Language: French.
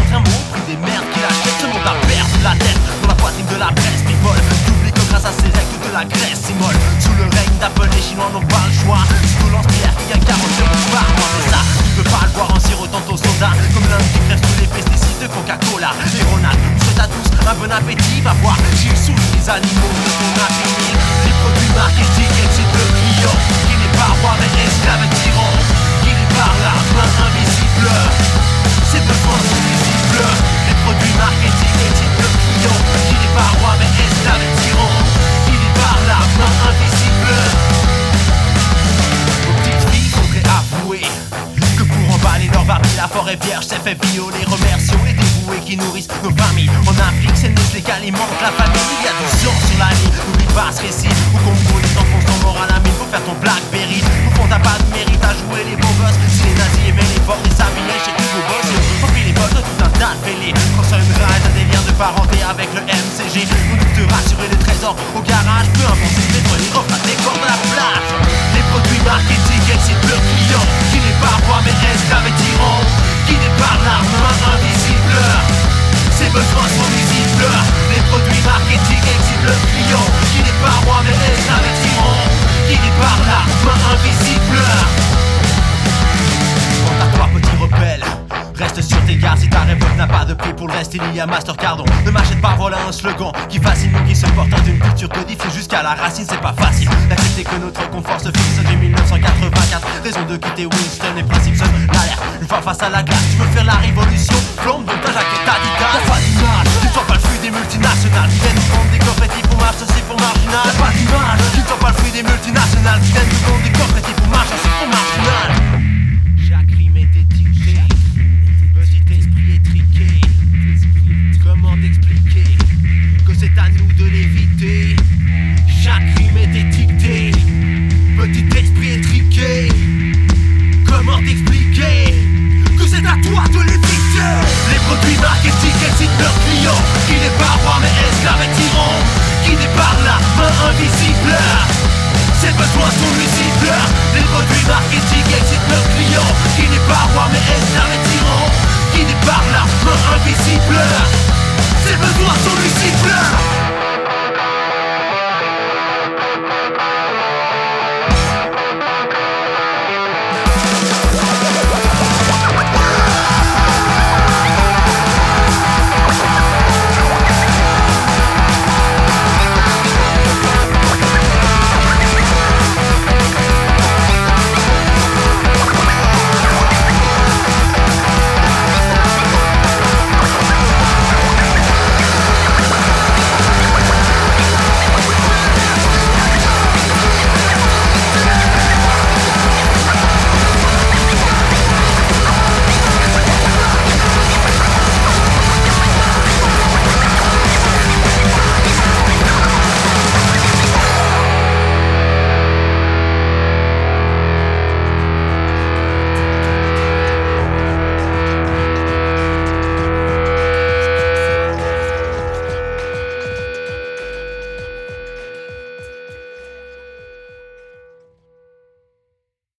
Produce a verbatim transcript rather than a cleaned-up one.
mettre un mot, prix des merdes qui l'achètent. Ce monde a perdu la tête dans la poitrine de la presse people. T'oublies que grâce à ces règles toute la Grèce s'immole. Sous le règne d'Apple, les Chinois n'ont pas le choix. Sous lance-pierre qui gagne quarante euros par mois. Mais ça, tu peux pas le voir en sirotant ton soda. Comme l'un qui crève sous les pesticides de Coca-Cola. Et Ronald nous souhaite à tous un bon appétit. Va voir Gilles sous les animaux de ton appétit. Les produits marketing excitent le client, qui n'est pas roi mais esclave et tyran, qui n'est par la main invisible. Ses besoins sont visibles. Les produits marketing excitent le client, qui n'est pas roi mais esclave et tyran, qui n'est par la main invisible. Aux petites filles faudrait avouer que pour emballer leur Barbie, la forêt vierge s'est fait violer. Remercions les dévoués qui nourrissent nos familles. En Afrique, c'est Nestlé qui alimente la famille. Il y a du sang sur la ligne, n'oublie pas ce récit. Au Congo, ils enfoncent ton mort à la mine. Faut faire ton Blackberry. Au fond, t'as pas de mérite à jouer les beaux gosses. Si les nazis aimaient les forts, ils s'habillaient chez Hugo Boss. Repris les bottes de tout un tas de fêlés. Quand ça une rage, un délire de parenté avec le M C G. On nous te rassurer le trésor au garage. Peu importe si le métro, les refrains, les cordes à la plage. Les produits marketing excitent le client, qui n'est pas roi mais esclave et tyran, qui n'est par la main invisible. Ses besoins sont visibles. Les produits marketing excitent le client, qui n'est pas roi mais esclave et tyran, qui n'est par la main invisible. Quant à toi petit rebelle, reste sur tes gardes si ta révolte n'a pas de prix. Pour le reste il y a Mastercard. Ne m'achète pas, voilà un slogan qui fascine nous qui se portent d'une culture codifiée jusqu'à la racine. C'est pas facile d'accepter que notre confort se fixe dès mille neuf cent quatre-vingt-quatre. Raison de quitter Winston et principe seul l'alerte. Une fois face à la glace, tu veux faire la révolution, flambe donc ta jaquette Adidas. T'as pas d'image, tu ne sois pas le fruit des multinationales qui viennent nous vendre des confettis pour marche aussi pour marginal. T'as pas d'image, tu ne sois pas le fruit des multinationales qui viennent nous vendre des confettis pour marche aussi pour marginal.